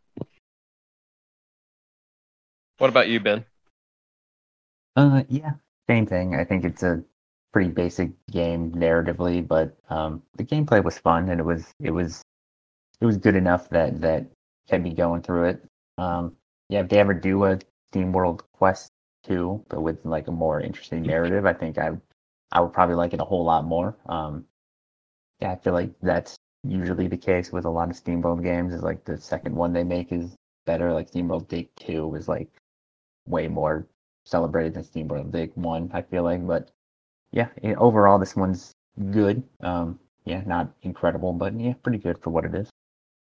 What about you, Ben? Uh, yeah, same thing. I think it's a pretty basic game narratively, but um, the gameplay was fun and it was it was it was good enough that that kept me going through it. Um, yeah, if they ever do a Steam World Quest two, but with like a more interesting narrative, I think I I would probably like it a whole lot more. Um, yeah, I feel like that's usually the case with a lot of SteamWorld games. Is like the second one they make is better. Like SteamWorld Dig two was like way more celebrated than SteamWorld Dig one. I feel like, but yeah, eh, overall this one's good. Um, yeah, not incredible, but yeah, pretty good for what it is.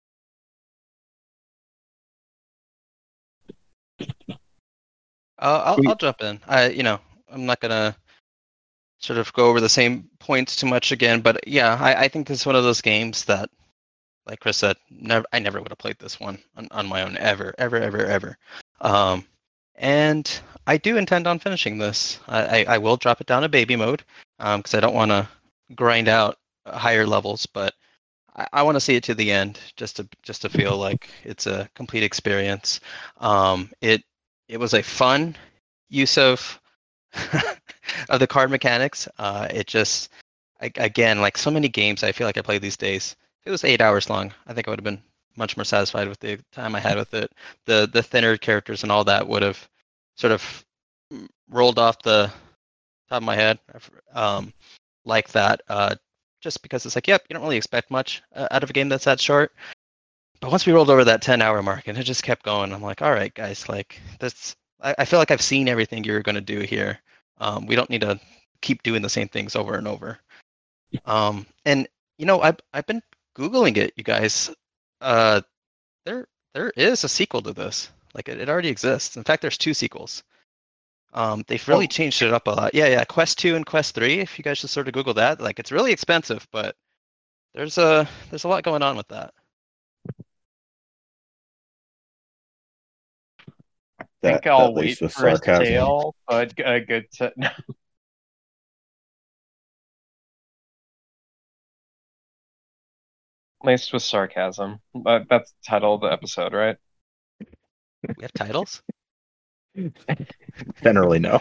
Uh, I'll We- I'll jump in. I you know I'm not gonna sort of go over the same points too much again, but yeah, I, I think this is one of those games that, like Chris said, never I never would have played this one on, on my own ever, ever, ever, ever. Um, and I do intend on finishing this. I, I, I will drop it down to baby mode because I don't want to grind out higher levels, but I, I want to see it to the end just to just to feel like it's a complete experience. Um, it it was a fun use of of the card mechanics. Uh, it just I, again, like so many games, I feel like I play these days. If it was eight hours long, I think I would have been much more satisfied with the time I had with it. The the thinner characters and all that would have sort of rolled off the top of my head, um, like that. Uh, just because it's like, yep, you don't really expect much uh, out of a game that's that short. But once we rolled over that ten hour mark and it just kept going, I'm like, all right, guys, like this, I, I feel like I've seen everything you're going to do here. Um, we don't need to keep doing the same things over and over. Um, and you know, I've I've been Googling it, you guys. Uh, there there is a sequel to this. Like it, it already exists. In fact, there's two sequels. Um, they've really Oh. changed it up a lot. Yeah, yeah. Quest two and Quest three. If you guys just sort of Google that, like it's really expensive, but there's a there's a lot going on with that. I think That- I'll that leads wait with for a sarcasm. sale, but a good to. Laced with sarcasm. But that's the title of the episode, right? We have titles. Generally, no.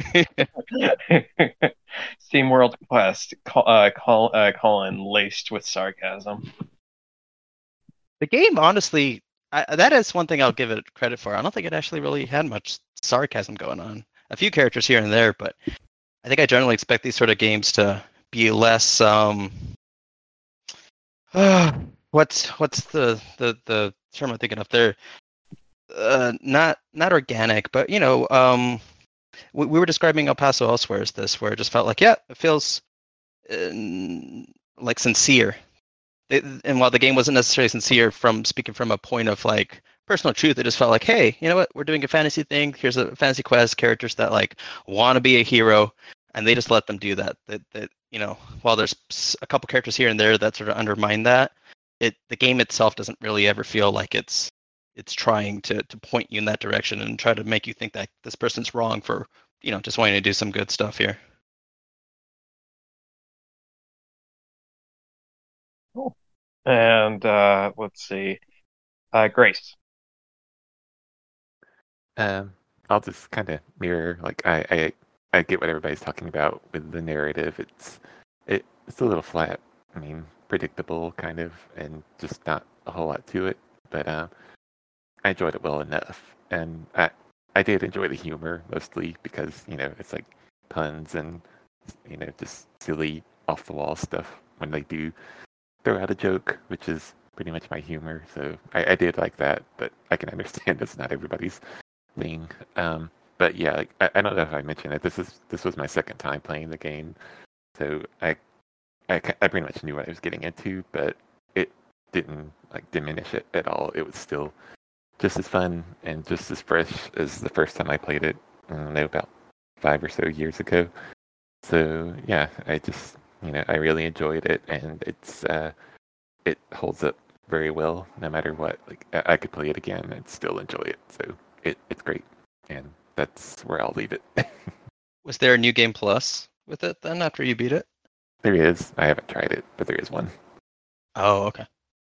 Steam World Quest, call, uh, call, uh, colon, laced with sarcasm. The game, honestly, I, that is one thing I'll give it credit for. I don't think it actually really had much sarcasm going on. A few characters here and there, but I think I generally expect these sort of games to be less. Um, uh, what's what's the, the the term I'm thinking of? They're uh, not not organic, but you know, um, we, we were describing El Paso elsewhere as this, where it just felt like, yeah, it feels uh, like sincere. It, and while the game wasn't necessarily sincere from speaking from a point of like personal truth, it just felt like, hey, you know what, we're doing a fantasy thing. Here's a fantasy quest, characters that like want to be a hero, and they just let them do that. That that you know, while there's a couple characters here and there that sort of undermine that, it the game itself doesn't really ever feel like it's it's trying to to point you in that direction and try to make you think that this person's wrong for, you know, just wanting to do some good stuff here. And uh, let's see. Uh, Grace. Um, I'll just kind of mirror. Like I, I, I get what everybody's talking about with the narrative. It's, it, it's a little flat. I mean, predictable kind of, and just not a whole lot to it. But um, I enjoyed it well enough, and I, I did enjoy the humor mostly because you know it's like puns and you know just silly off the wall stuff when they do throw out a joke, which is pretty much my humor. So I, I did like that, but I can understand it's not everybody's thing. Um, but yeah, like, I, I don't know if I mentioned it. This is this was my second time playing the game, so I, I I pretty much knew what I was getting into, but it didn't like diminish it at all. It was still just as fun and just as fresh as the first time I played it. I don't know, about five or so years ago. So yeah, I just you know I really enjoyed it, and it's uh, it holds up very well no matter what. Like I, I could play it again and still enjoy it. So it, it's great, and that's where I'll leave it. Was there a new game plus with it then after you beat it? There is. I haven't tried it, but there is one. Oh, okay.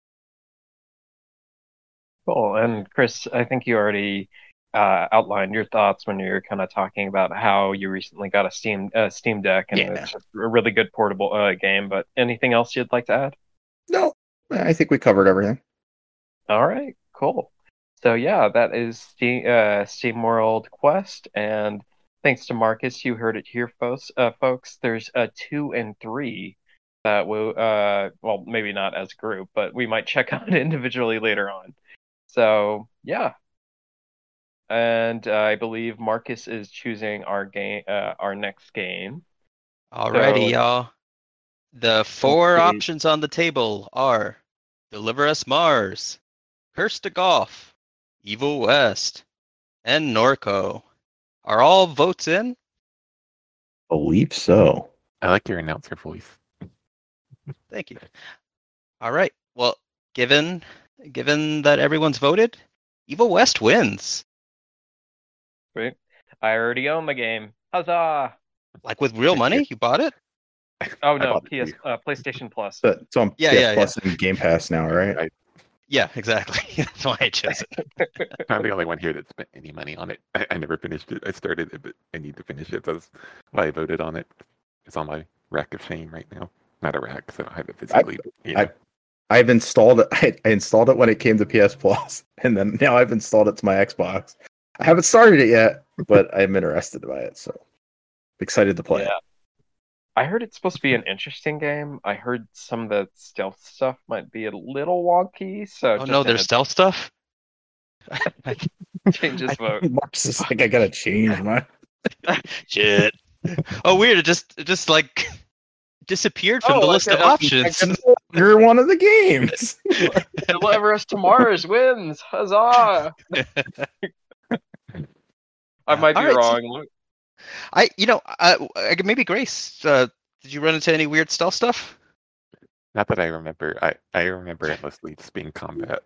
Cool. And Chris, I think you already uh, outlined your thoughts when you were kind of talking about how you recently got a Steam uh, Steam Deck, and Yeah. it's just a really good portable uh, game. But anything else you'd like to add? No, I think we covered everything. All right, cool. So yeah, that is Steam, uh, Steam World Quest, and thanks to Marcus, you heard it here, folks. Uh, folks, there's a two and three that will, uh, well, maybe not as a group, but we might check out individually later on. So yeah, and uh, I believe Marcus is choosing our game, uh, our next game. Alrighty, So- y'all. The four Okay. options on the table are Deliver Us Mars, Curse to Golf, Evil West, and Norco. Are all votes in? Believe so. I like your announcer voice. Thank you. All right. Well, given given that everyone's voted, Evil West wins. Right? I already own the game. Huzzah! Like with real Thank money? you. You bought it? Oh I no, bought it P S too. uh, PlayStation Plus. But it's on Yeah, P S yeah, Plus and Game Pass now, right? I, Yeah, exactly. That's why I chose it. I'm the only one here that spent any money on it. I, I never finished it. I started it, but I need to finish it. That's why I voted on it. It's on my rack of shame right now. Not a rack, so I don't have it physically. but, you know. I- I've installed it. I, I installed it when it came to P S Plus, and then now I've installed it to my Xbox. I haven't started it yet, but I'm interested by it, so excited to play Yeah. it. I heard it's supposed to be an interesting game. I heard some of the stealth stuff might be a little wonky, so Oh just no, a there's heads- stealth stuff. change his I vote. think Mark's is like, I gotta change my. Shit. Oh, weird! It just, it just like disappeared from Oh, the I list get- of I get- options. I get- You're one of the games. Deliver us to Mars wins! Huzzah! I might be All right, so- wrong. I, you know, uh, I, maybe Grace. Uh, did you run into any weird stealth stuff? Not that I remember. I, I remember it mostly just being combat.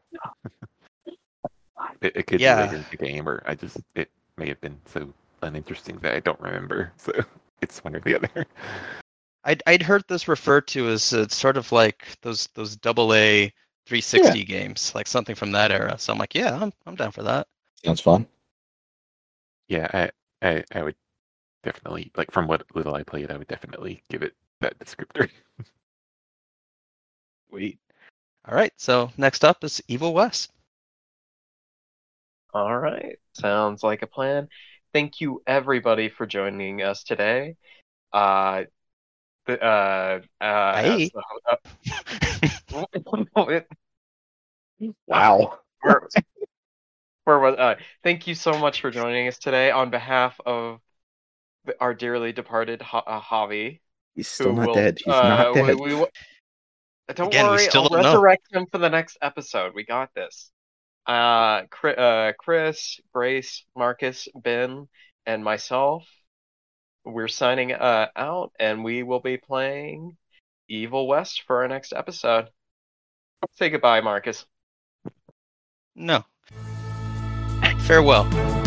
it, it could Yeah. be later in the game, or I just it may have been so uninteresting that I don't remember. So it's one or the other. I'd I'd heard this referred to as uh, sort of like those those double A three sixty games, like something from that era. So I'm like, yeah, I'm I'm down for that. Sounds fun. Yeah, I, I I would definitely like from what little I played, I would definitely give it that descriptor. Sweet. All right. So next up is Evil West. All right, sounds like a plan. Thank you everybody for joining us today. Uh, the, uh, uh, Hey. as the- uh, Wow. for, for uh, thank you so much for joining us today on behalf of our dearly departed ha- uh, Javi. He's still who not will- dead. He's uh, not we- dead. we will- don't Again, we worry, still I'll don't know. resurrect him for the next episode. We got this. Uh, Chris, uh, Chris, Grace, Marcus, Ben, and myself, we're signing uh, out, and we will be playing Evil West for our next episode. Say goodbye, Marcus. No. Farewell.